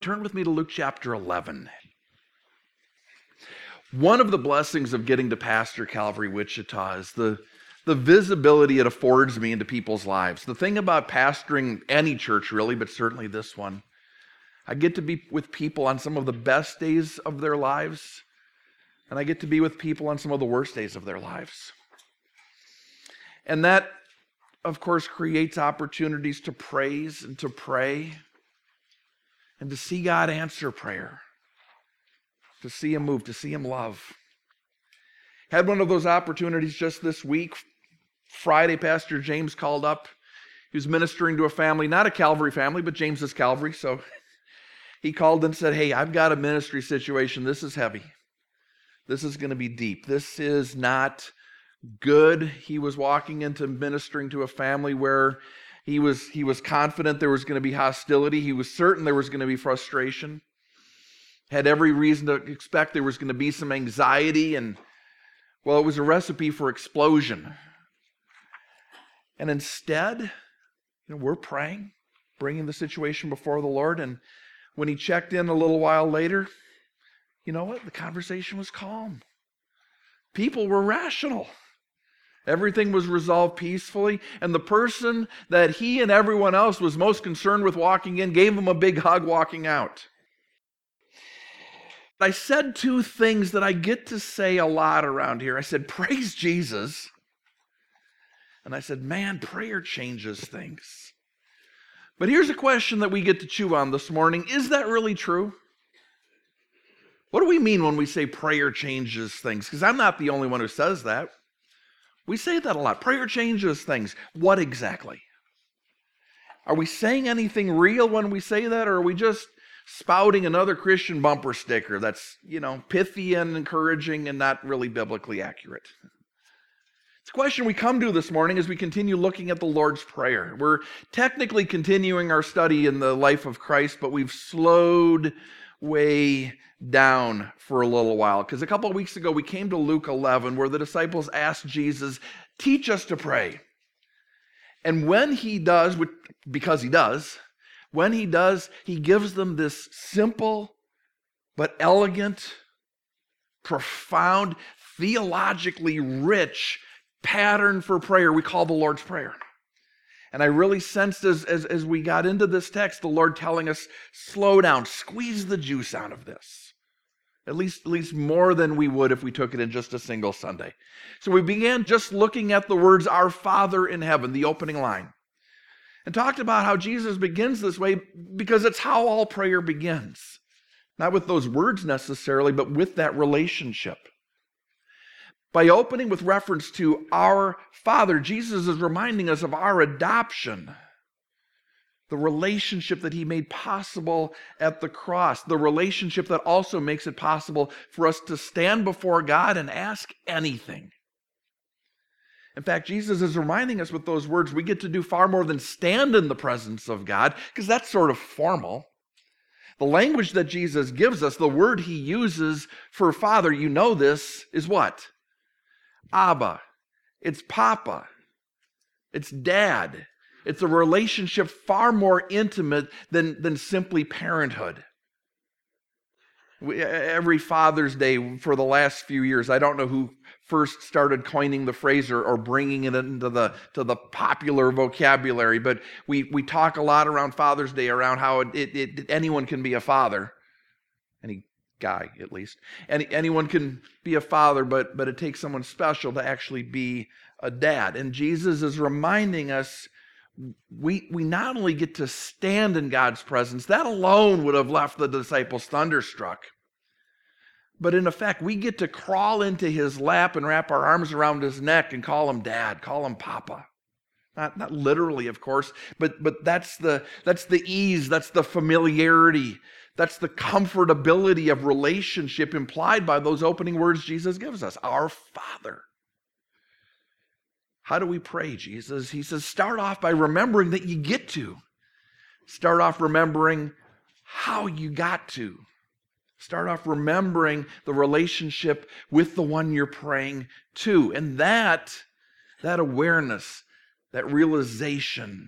Turn with me to Luke chapter 11. One of the blessings of getting to pastor Calvary Wichita is the visibility it affords me into people's lives. The thing about pastoring any church really, but certainly this one, I get to be with people on some of the best days of their lives, and I get to be with people on some of the worst days of their lives. And that, of course, creates opportunities to praise and to pray and to see God answer prayer, to see Him move, to see Him love. Had one of those opportunities just this week. Friday, Pastor James called up. He was ministering to a family, not a Calvary family, but James's Calvary. So he called and said, "Hey, I've got a ministry situation. This is heavy. This is going to be deep. This is not good." He was walking into ministering to a family where he was confident there was going to be hostility. He was certain there was going to be frustration. Had every reason to expect there was going to be some anxiety, and well, it was a recipe for explosion. And instead, we're praying, bringing the situation before the Lord, and when he checked in a little while later, you know what? The conversation was calm. People were rational. Everything was resolved peacefully, and the person that he and everyone else was most concerned with walking in gave him a big hug walking out. I said two things that I get to say a lot around here. I said, praise Jesus. And I said, man, prayer changes things. But here's a question that we get to chew on this morning. Is that really true? What do we mean when we say prayer changes things? Because I'm not the only one who says that. We say that a lot. Prayer changes things. What exactly? Are we saying anything real when we say that, or are we just spouting another Christian bumper sticker that's, pithy and encouraging and not really biblically accurate? It's a question we come to this morning as we continue looking at the Lord's Prayer. We're technically continuing our study in the life of Christ, but we've slowed way down for a little while. Because a couple of weeks ago, we came to Luke 11, where the disciples asked Jesus, teach us to pray. And when he does, because he does, when he does, he gives them this simple but elegant, profound, theologically rich pattern for prayer we call the Lord's Prayer. And I really sensed as we got into this text, the Lord telling us, slow down, squeeze the juice out of this. At least more than we would if we took it in just a single Sunday. So we began just looking at the words, our Father in heaven, the opening line. And talked about how Jesus begins this way because it's how all prayer begins. Not with those words necessarily, but with that relationship. By opening with reference to our Father, Jesus is reminding us of our adoption, the relationship that he made possible at the cross, the relationship that also makes it possible for us to stand before God and ask anything. In fact, Jesus is reminding us with those words we get to do far more than stand in the presence of God, because that's sort of formal. The language that Jesus gives us, the word he uses for Father, this, is what? Abba. It's Papa. It's Dad. It's a relationship far more intimate than simply parenthood. Every Father's Day for the last few years, I don't know who first started coining the phrase or bringing it into the popular vocabulary, but we talk a lot around Father's Day around how anyone can be a father. Any guy, at least. Anyone can be a father, but it takes someone special to actually be a dad. And Jesus is reminding us we not only get to stand in God's presence, that alone would have left the disciples thunderstruck, but in effect, we get to crawl into his lap and wrap our arms around his neck and call him Dad, call him Papa. Not literally, of course, but that's the ease, that's the familiarity, that's the comfortability of relationship implied by those opening words Jesus gives us, our Father. How do we pray, Jesus? He says, start off by remembering that you get to. Start off remembering how you got to. Start off remembering the relationship with the one you're praying to. And that awareness, that realization,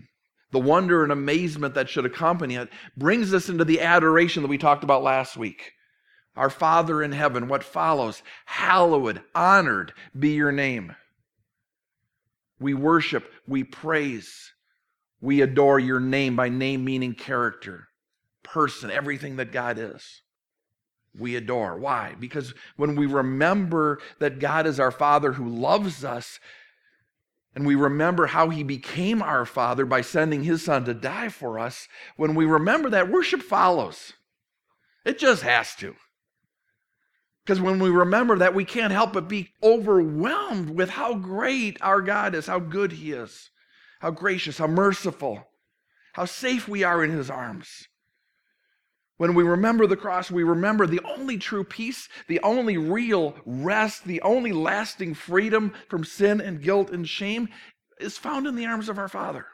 The wonder and amazement that should accompany it brings us into the adoration that we talked about last week. Our Father in heaven, what follows? Hallowed, honored be your name. We worship, we praise, we adore your name, by name meaning character, person, everything that God is. We adore. Why? Because when we remember that God is our Father who loves us, and we remember how he became our Father by sending his Son to die for us, when we remember that, worship follows. It just has to. Because when we remember that, we can't help but be overwhelmed with how great our God is, how good he is, how gracious, how merciful, how safe we are in his arms. When we remember the cross, we remember the only true peace, the only real rest, the only lasting freedom from sin and guilt and shame is found in the arms of our Father.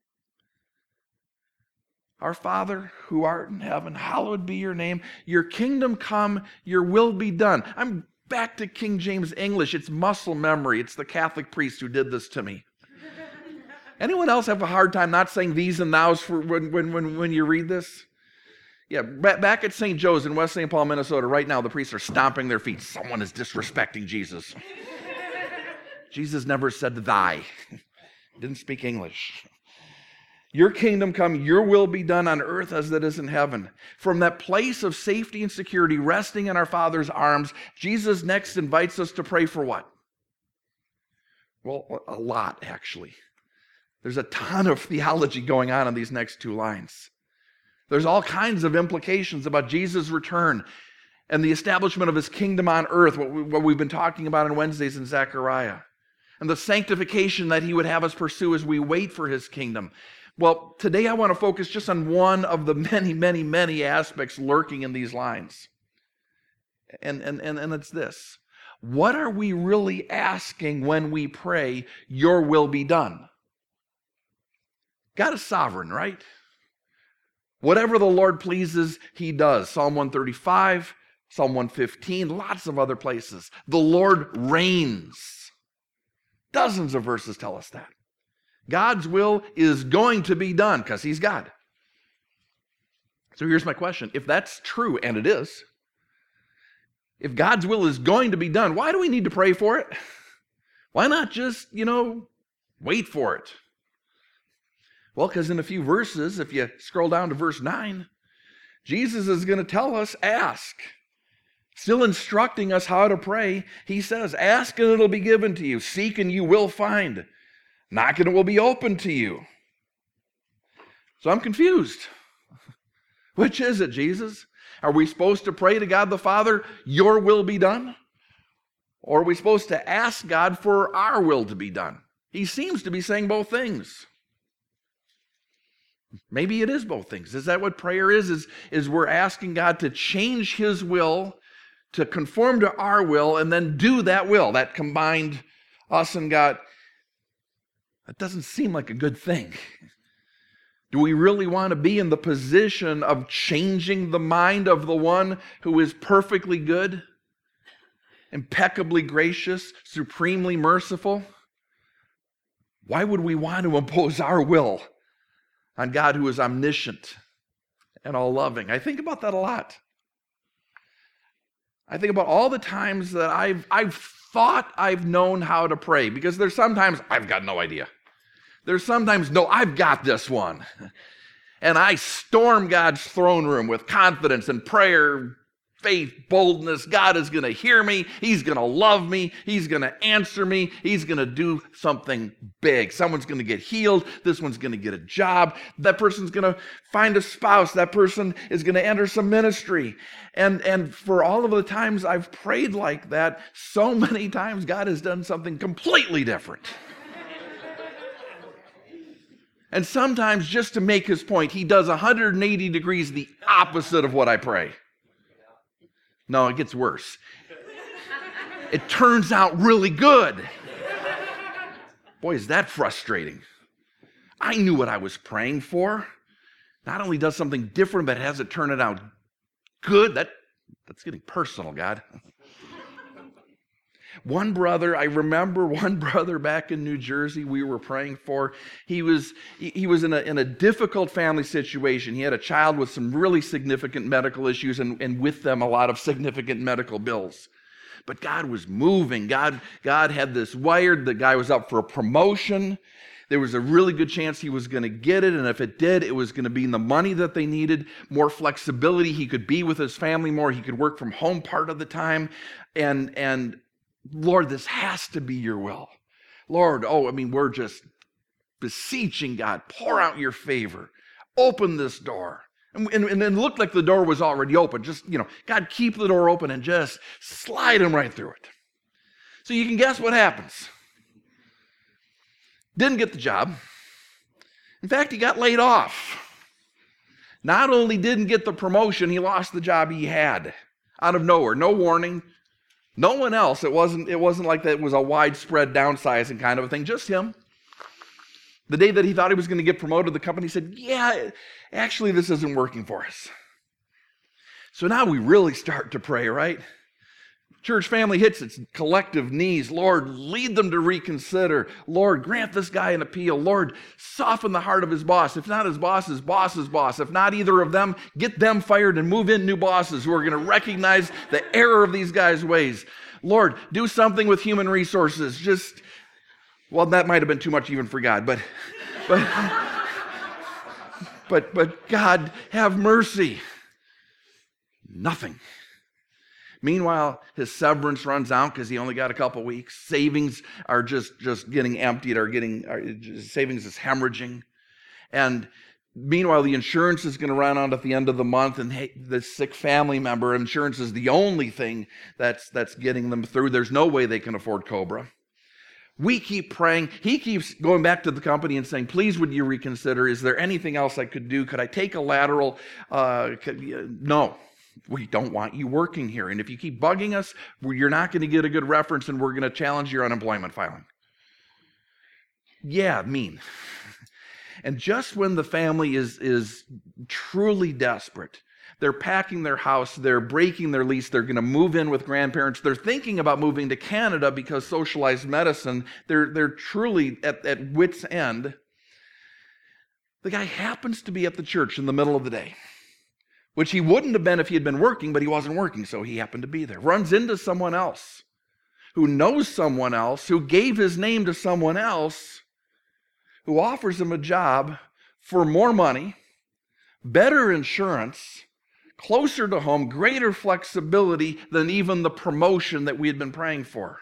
Our Father who art in heaven, hallowed be your name. Your kingdom come, your will be done. I'm back to King James English. It's muscle memory. It's the Catholic priest who did this to me. Anyone else have a hard time not saying these and thous for when you read this? Yeah, back at St. Joe's in West St. Paul, Minnesota, right now the priests are stomping their feet. Someone is disrespecting Jesus. Jesus never said thy. Didn't speak English. Your kingdom come, your will be done on earth as it is in heaven. From that place of safety and security, resting in our Father's arms, Jesus next invites us to pray for what? Well, a lot, actually. There's a ton of theology going on in these next two lines. There's all kinds of implications about Jesus' return and the establishment of his kingdom on earth, what we've been talking about on Wednesdays in Zechariah, and the sanctification that he would have us pursue as we wait for his kingdom. Well, today I want to focus just on one of the many, many, many aspects lurking in these lines. And it's this. What are we really asking when we pray, your will be done? God is sovereign, right? Whatever the Lord pleases, he does. Psalm 135, Psalm 115, lots of other places. The Lord reigns. Dozens of verses tell us that. God's will is going to be done because he's God. So here's my question. If that's true, and it is, if God's will is going to be done, why do we need to pray for it? Why not just, wait for it? Well, because in a few verses, if you scroll down to verse 9, Jesus is going to tell us, ask. Still instructing us how to pray, he says, ask and it'll be given to you. Seek and you will find. Knock and it will be open to you. So I'm confused. Which is it, Jesus? Are we supposed to pray to God the Father, your will be done? Or are we supposed to ask God for our will to be done? He seems to be saying both things. Maybe it is both things. Is that what prayer is? Is we're asking God to change his will, to conform to our will, and then do that will, that combined us and God. That doesn't seem like a good thing. Do we really want to be in the position of changing the mind of the one who is perfectly good, impeccably gracious, supremely merciful? Why would we want to impose our will on God who is omniscient and all-loving? I think about that a lot. I think about all the times that I've thought I've known how to pray, because there's sometimes I've got no idea. There's sometimes, no, I've got this one. And I storm God's throne room with confidence and prayer, faith, boldness. God is going to hear me. He's going to love me. He's going to answer me. He's going to do something big. Someone's going to get healed. This one's going to get a job. That person's going to find a spouse. That person is going to enter some ministry. And for all of the times I've prayed like that, so many times God has done something completely different. And sometimes, just to make his point, he does 180 degrees the opposite of what I pray. No, it gets worse. It turns out really good. Boy, is that frustrating. I knew what I was praying for. Not only does something different, but has it turn it out good. That's getting personal, God. One brother, I remember one brother back in New Jersey we were praying for. He was in a difficult family situation. He had a child with some really significant medical issues and with them a lot of significant medical bills. But God was moving. God had this wired. The guy was up for a promotion. There was a really good chance he was going to get it, and if it did, it was going to be in the money that they needed, more flexibility. He could be with his family more. He could work from home part of the time. And Lord, this has to be your will. Lord, we're just beseeching God, pour out your favor. Open this door. And it looked like the door was already open. Just, God, keep the door open and just slide him right through it. So you can guess what happens. Didn't get the job. In fact, he got laid off. Not only didn't get the promotion, he lost the job he had out of nowhere. No warning. No one else. It wasn't like that was a widespread downsizing kind of a thing. Just him. The day that he thought he was going to get promoted, the company said, yeah, actually this isn't working for us. So now we really start to pray, right? Church family hits its collective knees. Lord, lead them to reconsider. Lord, grant this guy an appeal. Lord, soften the heart of his boss. If not his boss's boss's boss. If not either of them, get them fired and move in new bosses who are going to recognize the error of these guys' ways. Lord, do something with human resources. That might have been too much even for God, but God, have mercy. Nothing. Meanwhile, his severance runs out because he only got a couple weeks. Savings are just getting emptied, savings is hemorrhaging. And meanwhile, the insurance is going to run out at the end of the month, and the sick family member, insurance is the only thing that's getting them through. There's no way they can afford Cobra. We keep praying. He keeps going back to the company and saying, please, would you reconsider? Is there anything else I could do? Could I take a lateral? No. We don't want you working here. And if you keep bugging us, you're not going to get a good reference and we're going to challenge your unemployment filing. Yeah, mean. And just when the family is truly desperate, they're packing their house, they're breaking their lease, they're going to move in with grandparents, they're thinking about moving to Canada because socialized medicine, they're truly at wit's end. The guy happens to be at the church in the middle of the day, which he wouldn't have been if he had been working, but he wasn't working, so he happened to be there. Runs into someone else who knows someone else, who gave his name to someone else, who offers him a job for more money, better insurance, closer to home, greater flexibility than even the promotion that we had been praying for.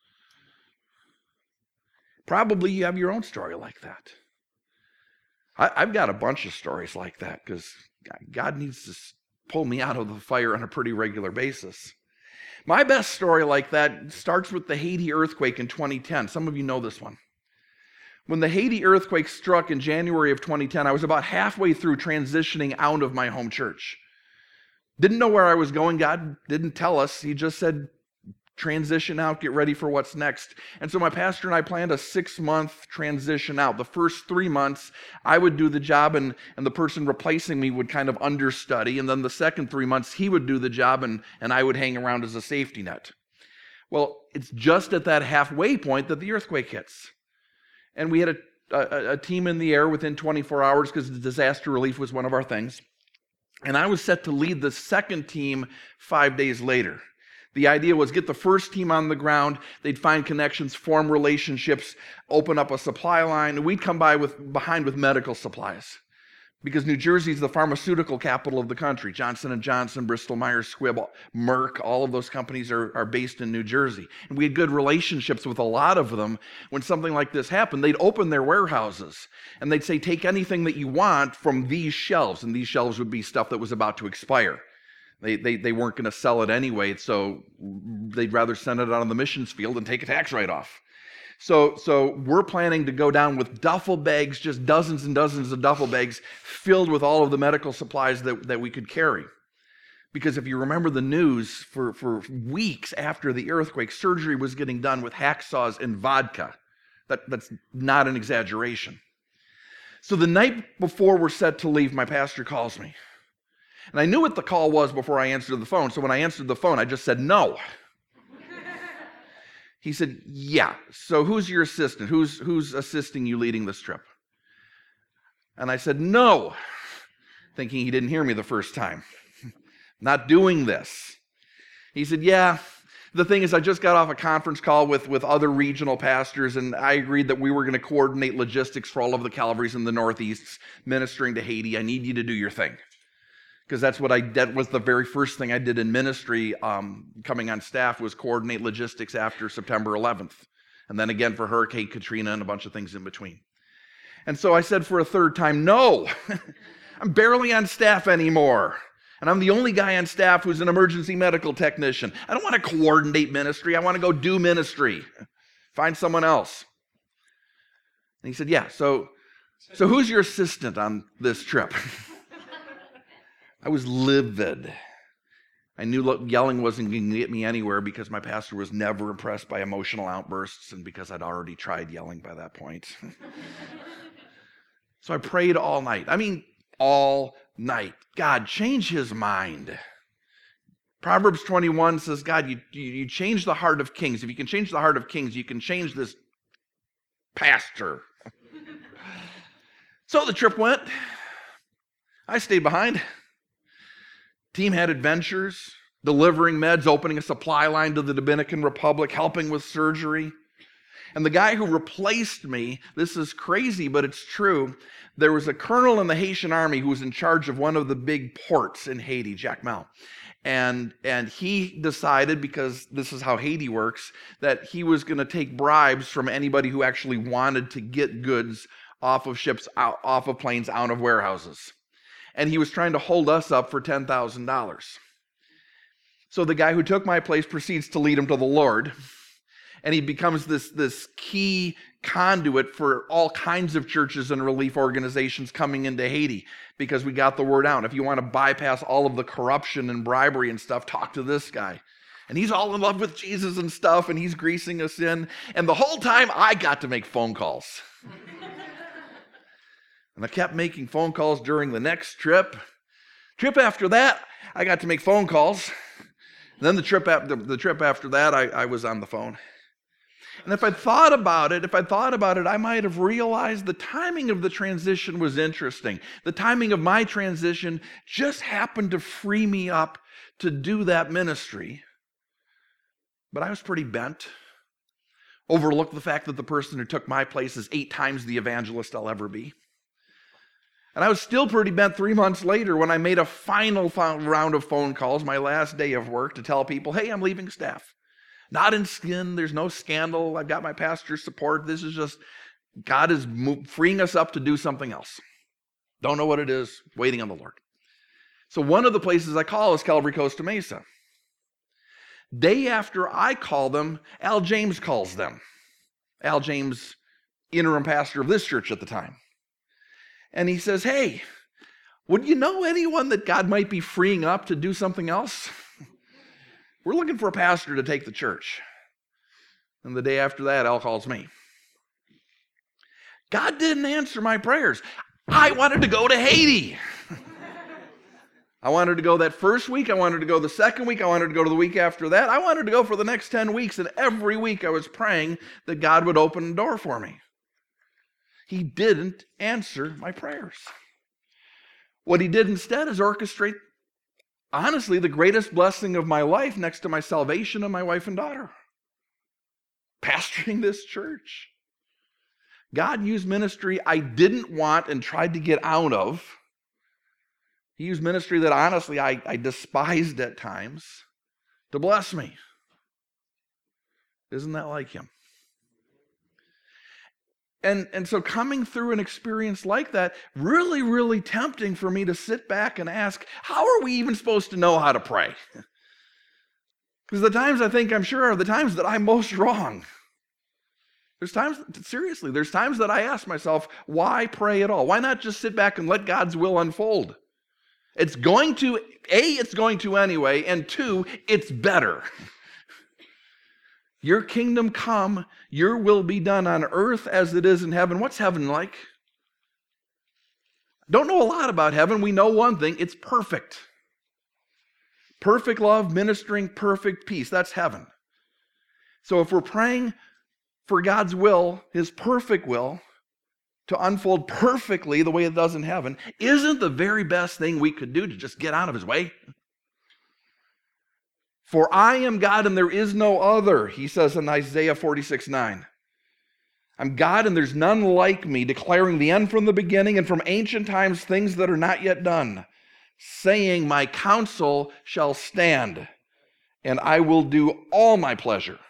Probably you have your own story like that. I've got a bunch of stories like that because God needs to pull me out of the fire on a pretty regular basis. My best story like that starts with the Haiti earthquake in 2010. Some of you know this one. When the Haiti earthquake struck in January of 2010, I was about halfway through transitioning out of my home church. Didn't know where I was going. God didn't tell us. He just said, transition out, get ready for what's next. And so my pastor and I planned a 6-month transition out. The first 3 months, I would do the job and the person replacing me would kind of understudy. And then the second 3 months, he would do the job and I would hang around as a safety net. Well, it's just at that halfway point that the earthquake hits. And we had a team in the air within 24 hours because the disaster relief was one of our things. And I was set to lead the second team 5 days later. The idea was get the first team on the ground, they'd find connections, form relationships, open up a supply line, and we'd come behind with medical supplies. Because New Jersey is the pharmaceutical capital of the country. Johnson & Johnson, Bristol Myers Squibb, Merck, all of those companies are based in New Jersey. And we had good relationships with a lot of them. When something like this happened, they'd open their warehouses and they'd say, take anything that you want from these shelves. And these shelves would be stuff that was about to expire. They weren't going to sell it anyway, so they'd rather send it out on the missions field and take a tax write-off. So we're planning to go down with duffel bags, just dozens and dozens of duffel bags filled with all of the medical supplies that we could carry. Because if you remember the news, for weeks after the earthquake, surgery was getting done with hacksaws and vodka. That's not an exaggeration. So the night before we're set to leave, my pastor calls me. And I knew what the call was before I answered the phone. So when I answered the phone, I just said no. He said, yeah. So who's your assistant? Who's assisting you leading this trip? And I said, no, thinking he didn't hear me the first time. Not doing this. He said, yeah. The thing is, I just got off a conference call with other regional pastors, and I agreed that we were going to coordinate logistics for all of the Calvaries in the Northeast ministering to Haiti. I need you to do your thing. Because that was the very first thing I did in ministry coming on staff, was coordinate logistics after September 11th. And then again for Hurricane Katrina and a bunch of things in between. And so I said for a third time, no, I'm barely on staff anymore. And I'm the only guy on staff who's an emergency medical technician. I don't want to coordinate ministry. I want to go do ministry. Find someone else. And he said, yeah, so who's your assistant on this trip? I was livid. I knew yelling wasn't going to get me anywhere because my pastor was never impressed by emotional outbursts and because I'd already tried yelling by that point. So I prayed all night. I mean, all night. God, change his mind. Proverbs 21 says, God, you change the heart of kings. If you can change the heart of kings, you can change this pastor. So the trip went. I stayed behind. Team had adventures, delivering meds, opening a supply line to the Dominican Republic, helping with surgery. And the guy who replaced me, this is crazy, but it's true, there was a colonel in the Haitian army who was in charge of one of the big ports in Haiti, Jacmel. And he decided, because this is how Haiti works, that he was going to take bribes from anybody who actually wanted to get goods off of ships, off of planes, out of warehouses. And he was trying to hold us up for $10,000. So the guy who took my place proceeds to lead him to the Lord. And he becomes this key conduit for all kinds of churches and relief organizations coming into Haiti, because we got the word out. If you want to bypass all of the corruption and bribery and stuff, talk to this guy. And he's all in love with Jesus and stuff, and he's greasing us in. And the whole time, I got to make phone calls. And I kept making phone calls during the next trip. Trip after that, I got to make phone calls. And then the trip after that, I was on the phone. And if I thought about it, I might have realized the timing of the transition was interesting. The timing of my transition just happened to free me up to do that ministry. But I was pretty bent. Overlooked the fact that the person who took my place is 8 times the evangelist I'll ever be. And I was still pretty bent 3 months later when I made a final round of phone calls, my last day of work, to tell people, hey, I'm leaving staff. Not in skin, there's no scandal, I've got my pastor's support. This is just, God is freeing us up to do something else. Don't know what it is, waiting on the Lord. So one of the places I call is Calvary Costa Mesa. Day after I call them, Al James calls them. Al James, interim pastor of this church at the time. And he says, hey, would you know anyone that God might be freeing up to do something else? We're looking for a pastor to take the church. And the day after that, Al calls me. God didn't answer my prayers. I wanted to go to Haiti. I wanted to go that first week. I wanted to go the second week. I wanted to go to the week after that. I wanted to go for the next 10 weeks. And every week I was praying that God would open a door for me. He didn't answer my prayers. What he did instead is orchestrate, honestly, the greatest blessing of my life next to my salvation and my wife and daughter. Pastoring this church. God used ministry I didn't want and tried to get out of. He used ministry that honestly I despised at times to bless me. Isn't that like him? And so coming through an experience like that, really, really tempting for me to sit back and ask, how are we even supposed to know how to pray? Because the times I think I'm sure are the times that I'm most wrong. There's times that I ask myself, why pray at all? Why not just sit back and let God's will unfold? It's going to anyway, and 2, it's better. Your kingdom come, your will be done on earth as it is in heaven. What's heaven like? Don't know a lot about heaven. We know one thing, it's perfect. Perfect love, ministering perfect peace. That's heaven. So if we're praying for God's will, his perfect will, to unfold perfectly the way it does in heaven, isn't the very best thing we could do to just get out of his way? For I am God and there is no other, he says in Isaiah 46:9. I'm God and there's none like me, declaring the end from the beginning and from ancient times things that are not yet done, saying my counsel shall stand and I will do all my pleasure.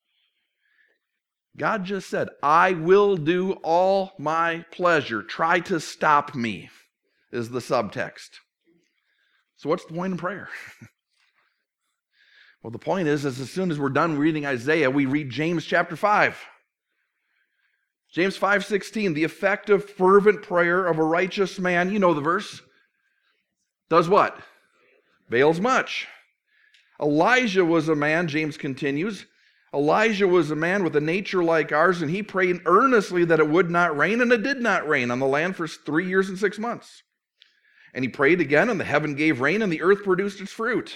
God just said, I will do all my pleasure. Try to stop me, is the subtext. So what's the point in prayer? Well, the point is as soon as we're done reading Isaiah, we read James chapter 5. James 5:16, the effective, fervent prayer of a righteous man, you know the verse, does what? Avails much. Elijah was a man, James continues, Elijah was a man with a nature like ours, and he prayed earnestly that it would not rain, and it did not rain on the land for 3 years and 6 months. And he prayed again, and the heaven gave rain, and the earth produced its fruit.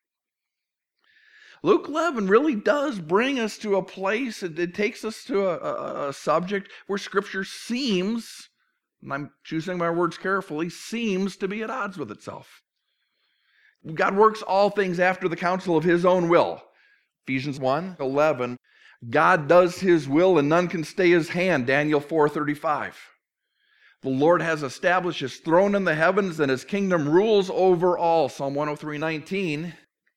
Luke 11 really does bring us to a place, it takes us to a subject where Scripture seems, and I'm choosing my words carefully, seems to be at odds with itself. God works all things after the counsel of his own will. Ephesians 1:11, God does his will and none can stay his hand, Daniel 4:35. The Lord has established his throne in the heavens and his kingdom rules over all, Psalm 103:19.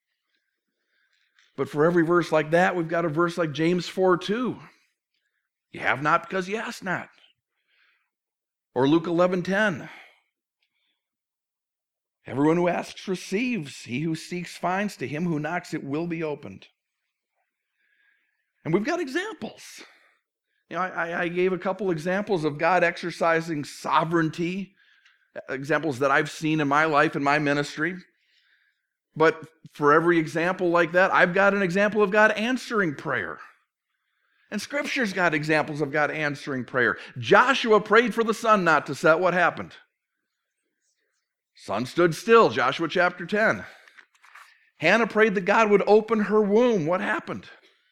But for every verse like that, we've got a verse like James 4:2. You have not because you ask not. Or Luke 11:10. Everyone who asks receives. He who seeks finds. To him who knocks it will be opened. And we've got examples. You know, I gave a couple examples of God exercising sovereignty, examples that I've seen in my life and my ministry. But for every example like that, I've got an example of God answering prayer. And Scripture's got examples of God answering prayer. Joshua prayed for the sun not to set. What happened? Sun stood still, Joshua chapter 10. Hannah prayed that God would open her womb. What happened?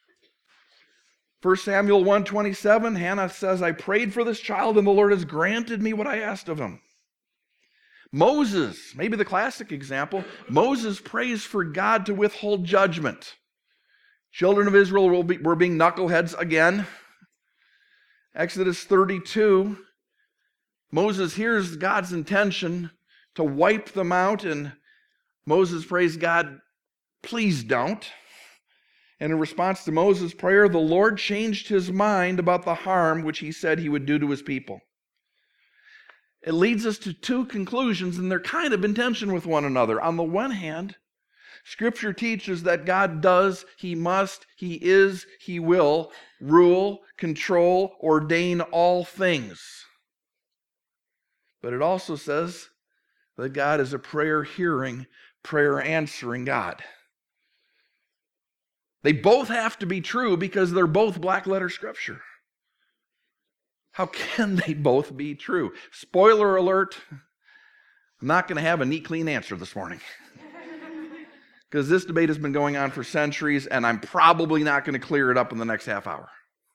1 Samuel 1:27, Hannah says, I prayed for this child and the Lord has granted me what I asked of him. Moses, maybe the classic example, Moses prays for God to withhold judgment. Children of Israel were being knuckleheads again. Exodus 32, Moses hears God's intention to wipe them out, and Moses prays God, please don't. And in response to Moses' prayer, the Lord changed his mind about the harm which he said he would do to his people. It leads us to two conclusions, and they're kind of in tension with one another. On the one hand, Scripture teaches that God does, he must, he is, he will rule, control, ordain all things. But it also says that God is a prayer-hearing, prayer-answering God. They both have to be true because they're both black-letter Scripture. How can they both be true? Spoiler alert, I'm not going to have a neat, clean answer this morning. Because this debate has been going on for centuries, and I'm probably not going to clear it up in the next half hour.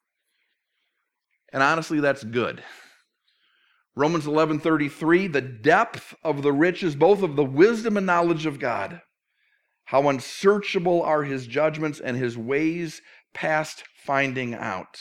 And honestly, that's good. Romans 11:33, the depth of the riches, both of the wisdom and knowledge of God. How unsearchable are his judgments and his ways past finding out.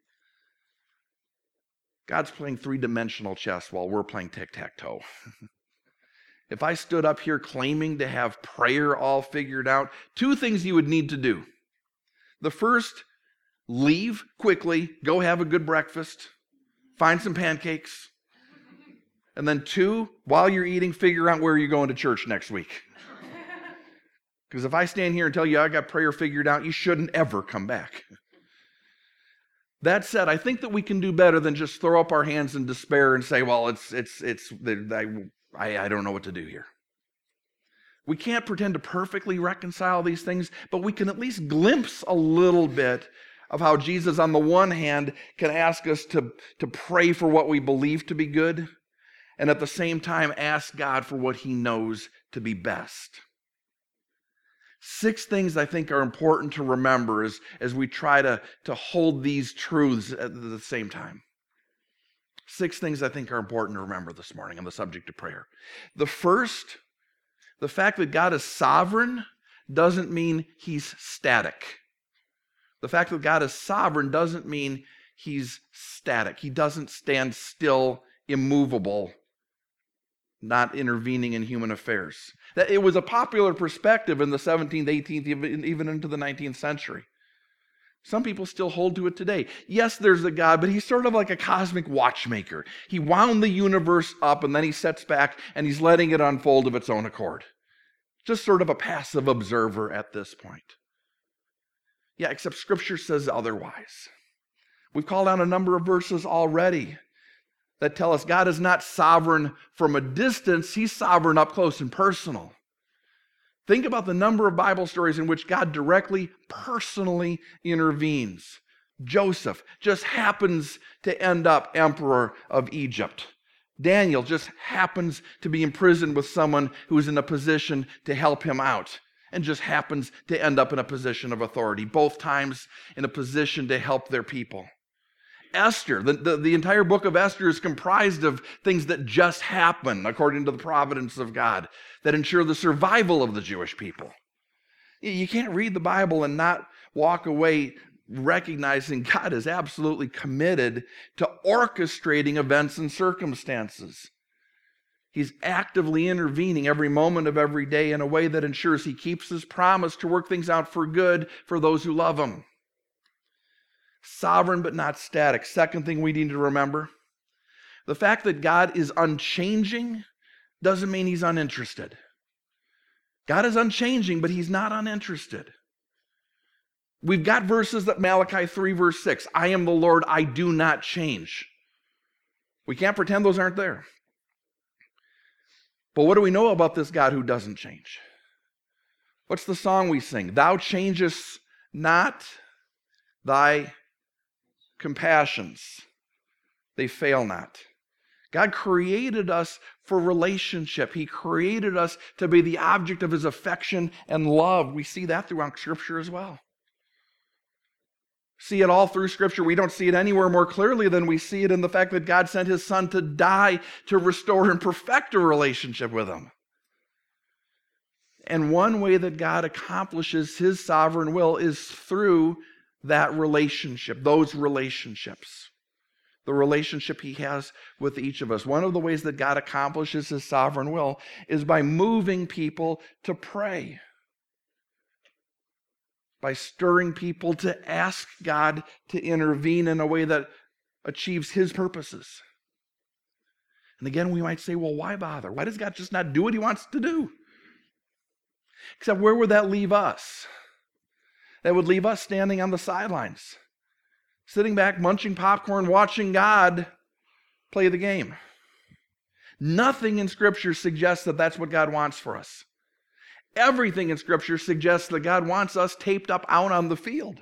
God's playing three-dimensional chess while we're playing tic-tac-toe. If I stood up here claiming to have prayer all figured out, two things you would need to do. The first, leave quickly, go have a good breakfast, find some pancakes. And then two, while you're eating, figure out where you're going to church next week. Because if I stand here and tell you I got prayer figured out, you shouldn't ever come back. That said, I think that we can do better than just throw up our hands in despair and say, well, I don't know what to do here. We can't pretend to perfectly reconcile these things, but we can at least glimpse a little bit of how Jesus, on the one hand, can ask us to pray for what we believe to be good, and at the same time ask God for what he knows to be best. 6 things I think are important to remember as we try to hold these truths at the same time. 6 things I think are important to remember this morning on the subject of prayer. The first, the fact that God is sovereign doesn't mean he's static. The fact that God is sovereign doesn't mean he's static. He doesn't stand still, immovable, not intervening in human affairs. It was a popular perspective in the 17th, 18th, even into the 19th century. Some people still hold to it today. Yes, there's a God, but he's sort of like a cosmic watchmaker. He wound the universe up and then he sets back and he's letting it unfold of its own accord. Just sort of a passive observer at this point. Yeah, except Scripture says otherwise. We've called out a number of verses already that tell us God is not sovereign from a distance, he's sovereign up close and personal. Think about the number of Bible stories in which God directly, personally intervenes. Joseph just happens to end up emperor of Egypt. Daniel just happens to be imprisoned with someone who is in a position to help him out and just happens to end up in a position of authority, both times in a position to help their people. Esther, the entire book of Esther is comprised of things that just happen according to the providence of God that ensure the survival of the Jewish people. You can't read the Bible and not walk away recognizing God is absolutely committed to orchestrating events and circumstances. He's actively intervening every moment of every day in a way that ensures he keeps his promise to work things out for good for those who love him. Sovereign but not static. Second thing we need to remember, the fact that God is unchanging doesn't mean he's uninterested. God is unchanging, but he's not uninterested. We've got verses that Malachi 3 verse 6, I am the Lord, I do not change. We can't pretend those aren't there. But what do we know about this God who doesn't change? What's the song we sing? Thou changest not, thy compassions, they fail not. God created us for relationship. He created us to be the object of his affection and love. We see that throughout Scripture as well. See it all through Scripture. We don't see it anywhere more clearly than we see it in the fact that God sent his Son to die to restore and perfect a relationship with him. And one way that God accomplishes his sovereign will is through that relationship, those relationships, the relationship he has with each of us. One of the ways that God accomplishes his sovereign will is by moving people to pray, by stirring people to ask God to intervene in a way that achieves his purposes. And again, we might say, well, why bother? Why does God just not do what he wants to do? Except where would that leave us? That would leave us standing on the sidelines, sitting back, munching popcorn, watching God play the game. Nothing in Scripture suggests that that's what God wants for us. Everything in Scripture suggests that God wants us taped up out on the field,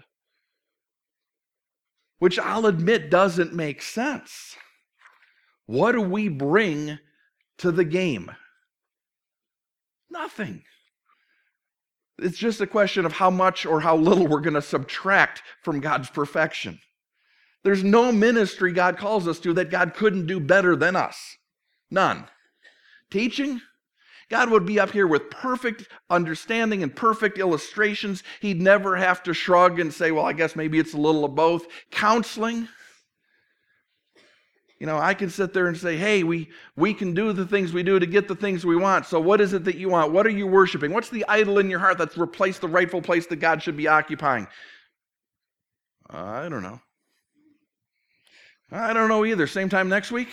which I'll admit doesn't make sense. What do we bring to the game? Nothing. It's just a question of how much or how little we're going to subtract from God's perfection. There's no ministry God calls us to that God couldn't do better than us. None. Teaching? God would be up here with perfect understanding and perfect illustrations. He'd never have to shrug and say, well, I guess maybe it's a little of both. Counseling? I can sit there and say, hey, we can do the things we do to get the things we want. So what is it that you want? What are you worshiping? What's the idol in your heart that's replaced the rightful place that God should be occupying? I don't know. I don't know either. Same time next week?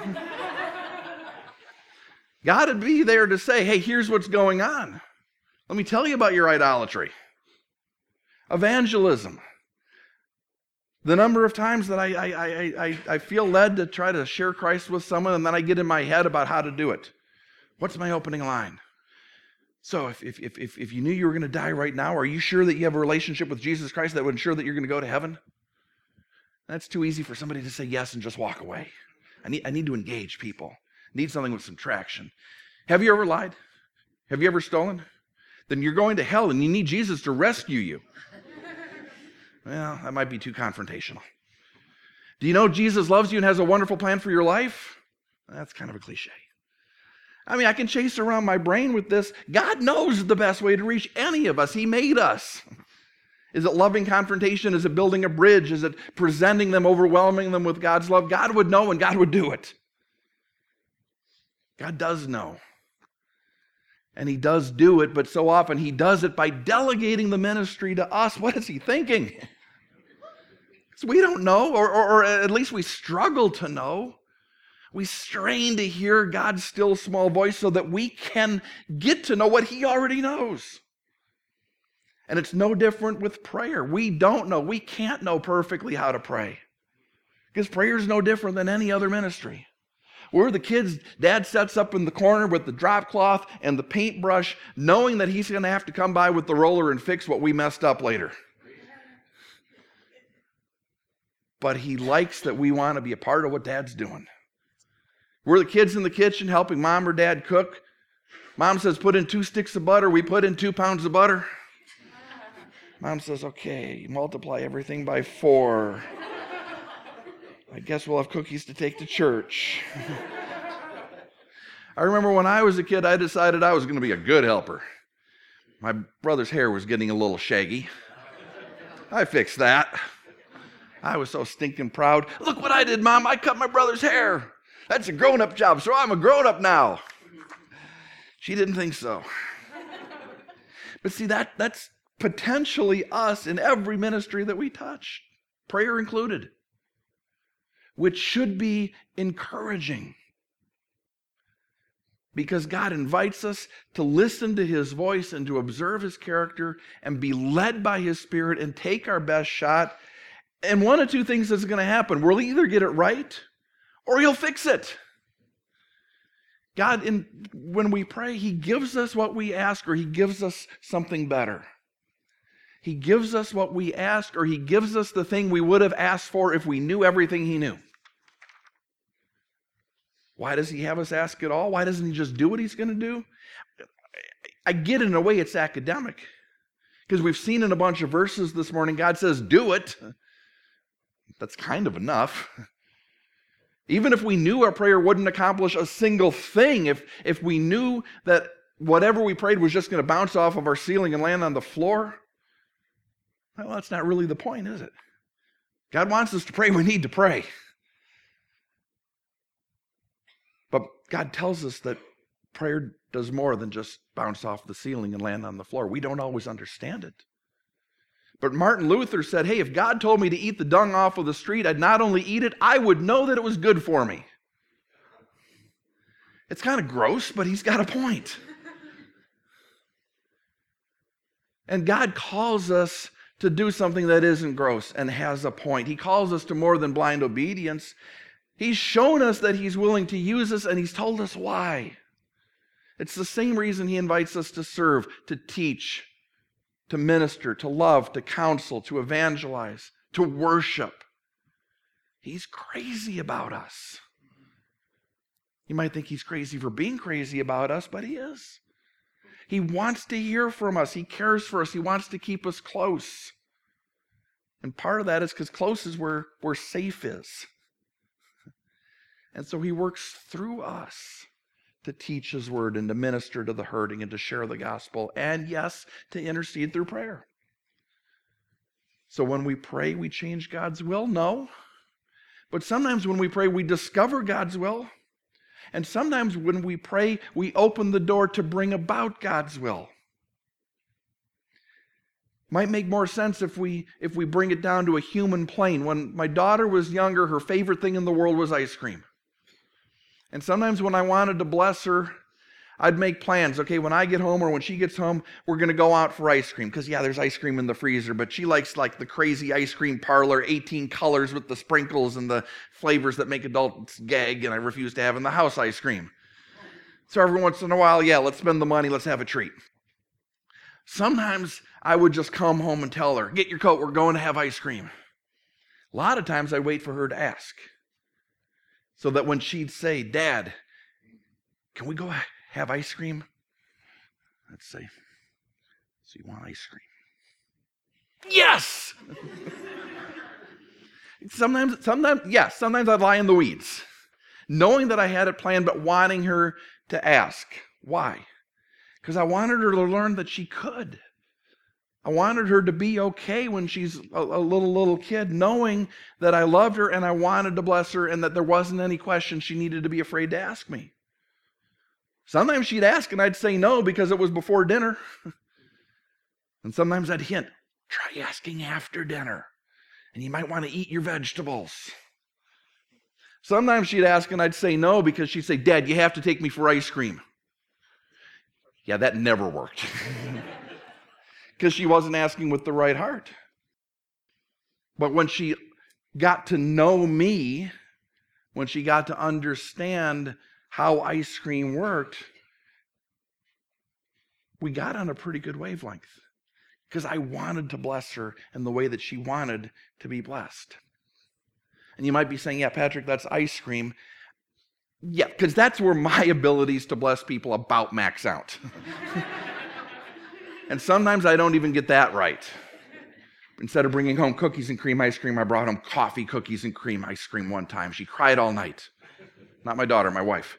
God would be there to say, hey, here's what's going on. Let me tell you about your idolatry. Evangelism. The number of times that I feel led to try to share Christ with someone, and then I get in my head about how to do it. What's my opening line? So if you knew you were going to die right now, are you sure that you have a relationship with Jesus Christ that would ensure that you're going to go to heaven? That's too easy for somebody to say yes and just walk away. I need to engage people. I need something with some traction. Have you ever lied? Have you ever stolen? then you're going to hell and you need Jesus to rescue you. Well, that might be too confrontational. Do you know Jesus loves you and has a wonderful plan for your life? That's kind of a cliche. I mean, I can chase around my brain with this. God knows the best way to reach any of us. He made us. Is it loving confrontation? Is it building a bridge? Is it presenting them, overwhelming them with God's love? God would know and God would do it. God does know. And He does do it, but so often He does it by delegating the ministry to us. What is He thinking? Because we don't know, or at least we struggle to know. We strain to hear God's still small voice so that we can get to know what He already knows. And it's no different with prayer. We don't know. We can't know perfectly how to pray. Because prayer is no different than any other ministry. We're the kids, Dad sets up in the corner with the drop cloth and the paintbrush, knowing that he's going to have to come by with the roller and fix what we messed up later. But he likes that we want to be a part of what Dad's doing. We're the kids in the kitchen helping Mom or Dad cook. Mom says, put in 2 sticks of butter. We put in 2 pounds of butter. Mom says, okay, multiply everything by 4. I guess we'll have cookies to take to church. I remember when I was a kid, I decided I was going to be a good helper. My brother's hair was getting a little shaggy. I fixed that. I was so stinking proud. Look what I did, Mom. I cut my brother's hair. That's a grown-up job, so I'm a grown-up now. She didn't think so. But see, that's potentially us in every ministry that we touch, prayer included, which should be encouraging. Because God invites us to listen to His voice and to observe His character and be led by His Spirit and take our best shot. And one of 2 things is going to happen. We'll either get it right or He'll fix it. God, when we pray, He gives us what we ask or He gives us something better. He gives us what we ask or He gives us the thing we would have asked for if we knew everything He knew. Why does He have us ask it all? Why doesn't He just do what He's going to do? I get in a way it's academic. Because we've seen in a bunch of verses this morning, God says, do it. That's kind of enough. Even if we knew our prayer wouldn't accomplish a single thing, if we knew that whatever we prayed was just going to bounce off of our ceiling and land on the floor, well, that's not really the point, is it? God wants us to pray. We need to pray. But God tells us that prayer does more than just bounce off the ceiling and land on the floor. We don't always understand it. But Martin Luther said, hey, if God told me to eat the dung off of the street, I'd not only eat it, I would know that it was good for me. It's kind of gross, but he's got a point. And God calls us to do something that isn't gross and has a point. He calls us to more than blind obedience. He's shown us that He's willing to use us, and He's told us why. It's the same reason He invites us to serve, to teach, to minister, to love, to counsel, to evangelize, to worship. He's crazy about us. You might think He's crazy for being crazy about us, but He is. He wants to hear from us. He cares for us. He wants to keep us close. And part of that is because close is where safe is. And so He works through us to teach His word and to minister to the hurting and to share the gospel, and yes, to intercede through prayer. So when we pray, we change God's will? No. But sometimes when we pray, we discover God's will. And sometimes when we pray, we open the door to bring about God's will. Might make more sense if we bring it down to a human plane. When my daughter was younger, her favorite thing in the world was ice cream. And sometimes when I wanted to bless her, I'd make plans. Okay, when I get home or when she gets home, we're going to go out for ice cream. Because, yeah, there's ice cream in the freezer, but she likes like the crazy ice cream parlor, 18 colors with the sprinkles and the flavors that make adults gag, and I refuse to have in the house ice cream. So every once in a while, yeah, let's spend the money, let's have a treat. Sometimes I would just come home and tell her, get your coat, we're going to have ice cream. A lot of times I wait for her to ask. So that when she'd say, Dad, can we go have ice cream? I'd say, So you want ice cream? Yes! Sometimes I'd lie in the weeds, knowing that I had it planned, but wanting her to ask. Why? Because I wanted her to learn that she could. I wanted her to be okay when she's a little kid, knowing that I loved her and I wanted to bless her and that there wasn't any question she needed to be afraid to ask me. Sometimes she'd ask and I'd say no because it was before dinner. And sometimes I'd hint, try asking after dinner, and you might want to eat your vegetables. Sometimes she'd ask and I'd say no because she'd say, Dad, you have to take me for ice cream. Yeah, that never worked. Because she wasn't asking with the right heart. But when she got to know me, when she got to understand how ice cream worked, we got on a pretty good wavelength. Because I wanted to bless her in the way that she wanted to be blessed. And you might be saying, yeah, Patrick, that's ice cream. Yeah, because that's where my abilities to bless people about max out. And sometimes I don't even get that right. Instead of bringing home cookies and cream ice cream, I brought home coffee, cookies, and cream ice cream one time. She cried all night. Not my daughter, my wife.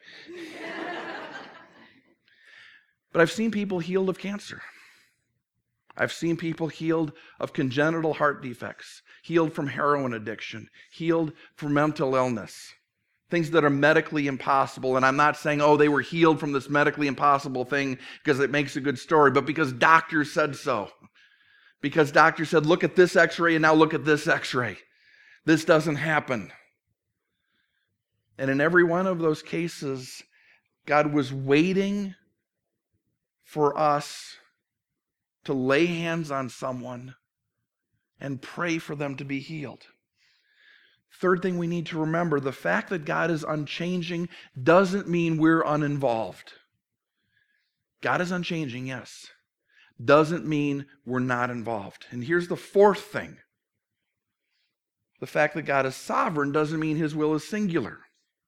But I've seen people healed of cancer. I've seen people healed of congenital heart defects, healed from heroin addiction, healed from mental illness, things that are medically impossible. And I'm not saying, oh, they were healed from this medically impossible thing because it makes a good story, but because doctors said so. Because doctors said, look at this x-ray and now look at this x-ray. This doesn't happen. And in every one of those cases, God was waiting for us to lay hands on someone and pray for them to be healed. Third thing we need to remember, the fact that God is unchanging doesn't mean we're uninvolved. God is unchanging, yes. Doesn't mean we're not involved. And here's the fourth thing. The fact that God is sovereign doesn't mean his will is singular.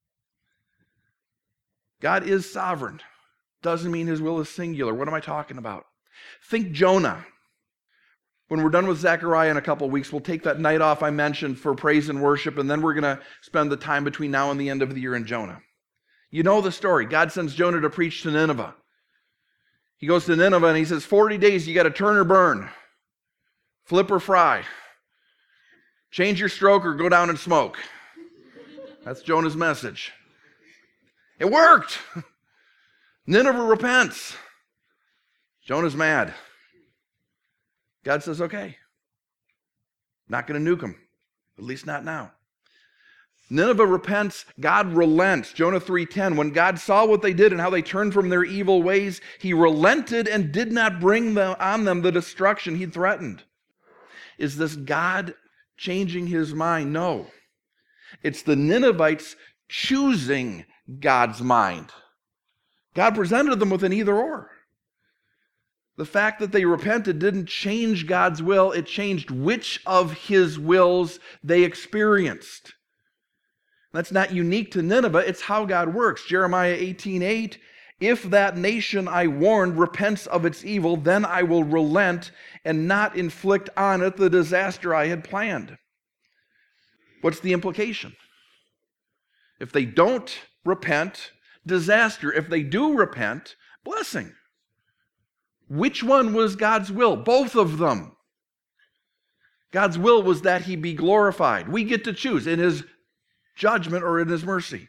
God is sovereign. Doesn't mean his will is singular. What am I talking about? Think Jonah. When we're done with Zechariah in a couple of weeks, we'll take that night off I mentioned for praise and worship, and then we're going to spend the time between now and the end of the year in Jonah. You know the story. God sends Jonah to preach to Nineveh. He goes to Nineveh and he says, 40 days, you got to turn or burn. Flip or fry. Change your stroke or go down and smoke. That's Jonah's message. It worked. Nineveh repents. Jonah's mad. God says, okay, not going to nuke them, at least not now. Nineveh repents, God relents. Jonah 3:10, when God saw what they did and how they turned from their evil ways, he relented and did not bring on them the destruction he threatened. Is this God changing his mind? No. It's the Ninevites choosing God's mind. God presented them with an either or. The fact that they repented didn't change God's will. It changed which of his wills they experienced. That's not unique to Nineveh. It's how God works. Jeremiah 18:8, if that nation I warned repents of its evil, then I will relent and not inflict on it the disaster I had planned. What's the implication? If they don't repent, disaster. If they do repent, blessing. Which one was God's will? Both of them. God's will was that he be glorified. We get to choose in his judgment or in his mercy.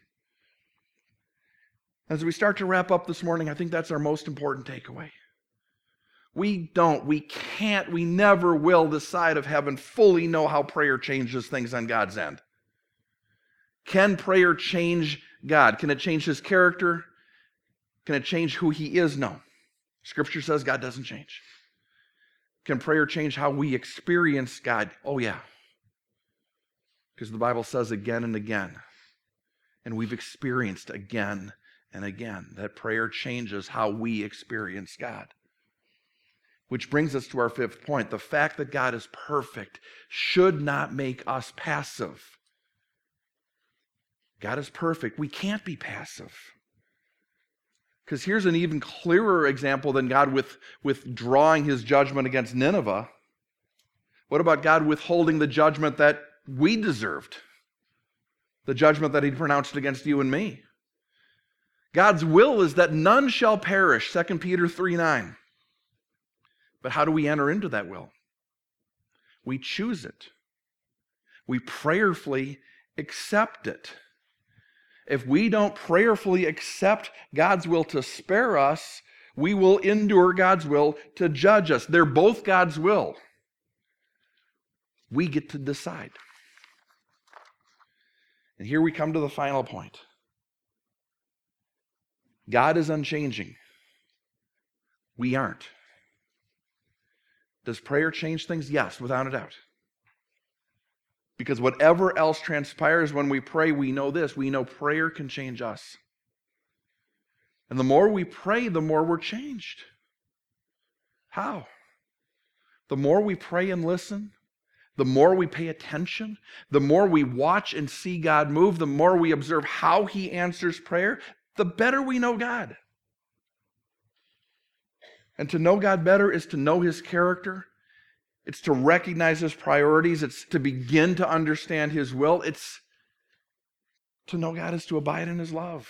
As we start to wrap up this morning, I think that's our most important takeaway. We can't, we never will this side of heaven fully know how prayer changes things on God's end. Can prayer change God? Can it change his character? Can it change who he is? No. Scripture says God doesn't change. Can prayer change how we experience God? Oh, yeah. Because the Bible says again and again, and we've experienced again and again, that prayer changes how we experience God. Which brings us to our fifth point. The fact that God is perfect should not make us passive. God is perfect. We can't be passive. Because here's an even clearer example than God withdrawing his judgment against Nineveh. What about God withholding the judgment that we deserved? The judgment that he pronounced against you and me. God's will is that none shall perish, 2 Peter 3:9. But how do we enter into that will? We choose it. We prayerfully accept it. If we don't prayerfully accept God's will to spare us, we will endure God's will to judge us. They're both God's will. We get to decide. And here we come to the final point. God is unchanging. We aren't. Does prayer change things? Yes, without a doubt. Because whatever else transpires when we pray, we know this. We know prayer can change us. And the more we pray, the more we're changed. How? The more we pray and listen, the more we pay attention, the more we watch and see God move, the more we observe how he answers prayer, the better we know God. And to know God better is to know his character. It's to recognize his priorities. It's to begin to understand his will. It's to know God is to abide in his love.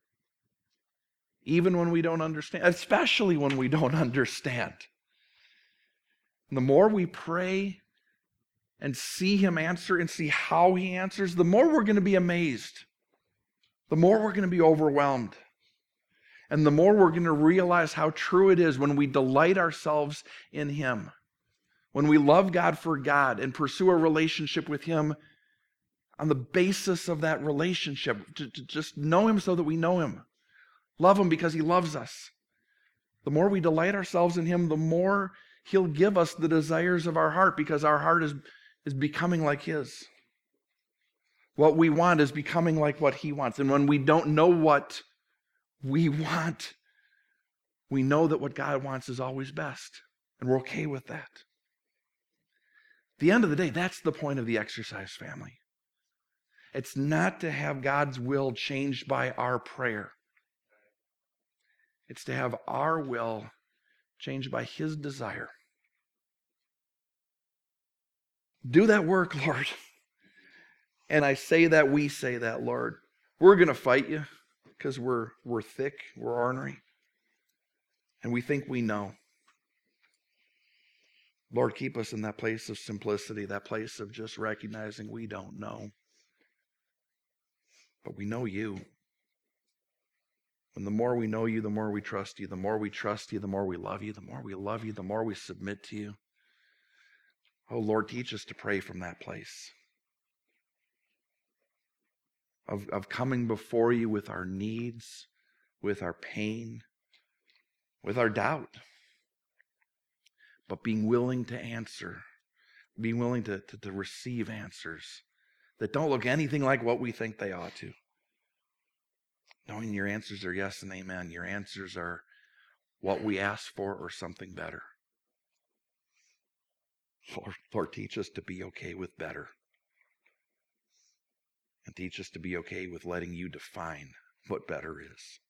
Even when we don't understand, especially when we don't understand. And the more we pray and see him answer and see how he answers, the more we're going to be amazed. The more we're going to be overwhelmed. And the more we're going to realize how true it is when we delight ourselves in him. When we love God for God and pursue a relationship with him on the basis of that relationship, to just know him so that we know him. Love him because he loves us. The more we delight ourselves in him, the more he'll give us the desires of our heart, because our heart is becoming like his. What we want is becoming like what he wants. And when we don't know what we want, we know that what God wants is always best. And we're okay with that. At the end of the day, that's the point of the exercise, family. It's not to have God's will changed by our prayer. It's to have our will changed by his desire. Do that work, Lord. And I say that, we say that, Lord. We're going to fight you because we're thick, we're ornery, and we think we know. Lord, keep us in that place of simplicity, that place of just recognizing we don't know. But we know you. And the more we know you, the more we trust you. The more we trust you, the more we love you. The more we love you, the more we submit to you. Oh, Lord, teach us to pray from that place of coming before you with our needs, with our pain, with our doubt, but being willing to answer, being willing to receive answers that don't look anything like what we think they ought to. Knowing your answers are yes and amen. Your answers are what we ask for or something better. Lord, teach us to be okay with better. And teach us to be okay with letting you define what better is.